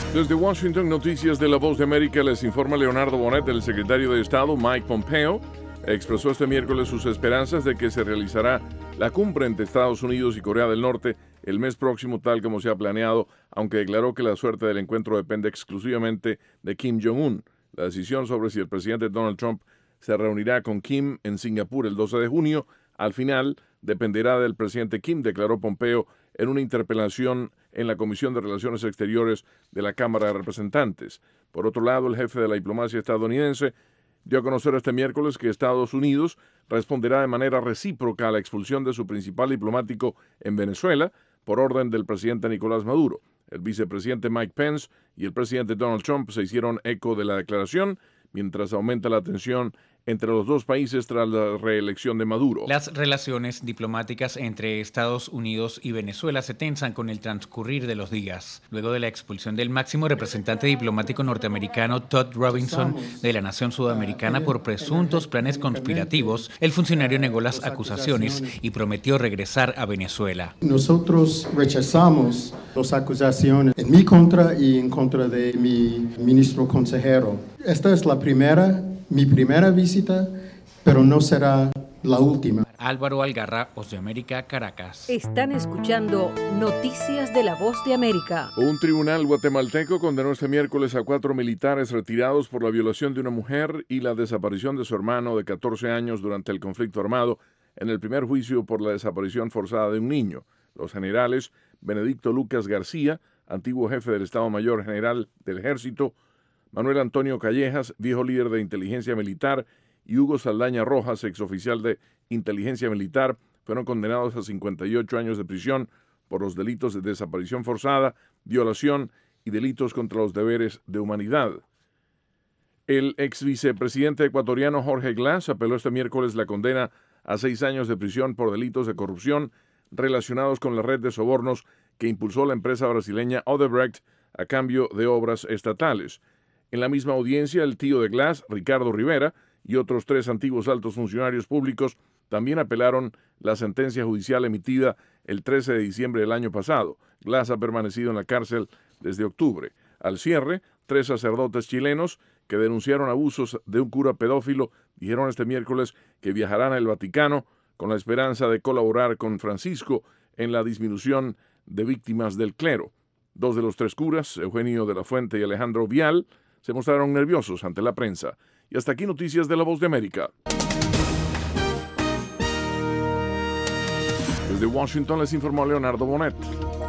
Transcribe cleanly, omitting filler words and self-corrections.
Desde Washington, Noticias de La Voz de América, les informa Leonardo Bonet. El secretario de Estado, Mike Pompeo, expresó este miércoles sus esperanzas de que se realizará la cumbre entre Estados Unidos y Corea del Norte el mes próximo, tal como se ha planeado, aunque declaró que la suerte del encuentro depende exclusivamente de Kim Jong-un. La decisión sobre si el presidente Donald Trump se reunirá con Kim en Singapur el 12 de junio, al final dependerá del presidente Kim, declaró Pompeo en una interpelación en la Comisión de Relaciones Exteriores de la Cámara de Representantes. Por otro lado, el jefe de la diplomacia estadounidense dio a conocer este miércoles que Estados Unidos responderá de manera recíproca a la expulsión de su principal diplomático en Venezuela por orden del presidente Nicolás Maduro. El vicepresidente Mike Pence y el presidente Donald Trump se hicieron eco de la declaración, mientras aumenta la tensión entre los dos países tras la reelección de Maduro. Las relaciones diplomáticas entre Estados Unidos y Venezuela se tensan con el transcurrir de los días. Luego de la expulsión del máximo representante diplomático norteamericano Todd Robinson de la nación sudamericana por presuntos planes conspirativos, el funcionario negó las acusaciones y prometió regresar a Venezuela. Nosotros rechazamos las acusaciones en mi contra y en contra de mi ministro consejero. Esta es mi primera visita, pero no será la última. Álvaro Algarra, Voz de América, Caracas. Están escuchando Noticias de la Voz de América. Un tribunal guatemalteco condenó este miércoles a 4 militares retirados por la violación de una mujer y la desaparición de su hermano de 14 años durante el conflicto armado en el primer juicio por la desaparición forzada de un niño. Los generales Benedicto Lucas García, antiguo jefe del Estado Mayor General del Ejército, Manuel Antonio Callejas, viejo líder de inteligencia militar, y Hugo Saldaña Rojas, exoficial de inteligencia militar, fueron condenados a 58 años de prisión por los delitos de desaparición forzada, violación y delitos contra los deberes de humanidad. El ex vicepresidente ecuatoriano Jorge Glass apeló este miércoles la condena a 6 años de prisión por delitos de corrupción relacionados con la red de sobornos que impulsó la empresa brasileña Odebrecht a cambio de obras estatales. En la misma audiencia, el tío de Glass, Ricardo Rivera, y otros 3 antiguos altos funcionarios públicos también apelaron la sentencia judicial emitida el 13 de diciembre del año pasado. Glass ha permanecido en la cárcel desde octubre. Al cierre, 3 sacerdotes chilenos que denunciaron abusos de un cura pedófilo dijeron este miércoles que viajarán al Vaticano con la esperanza de colaborar con Francisco en la disminución de víctimas del clero. 2 de los 3 curas, Eugenio de la Fuente y Alejandro Vial, se mostraron nerviosos ante la prensa. Y hasta aquí Noticias de La Voz de América. Desde Washington les informó Leonardo Bonet.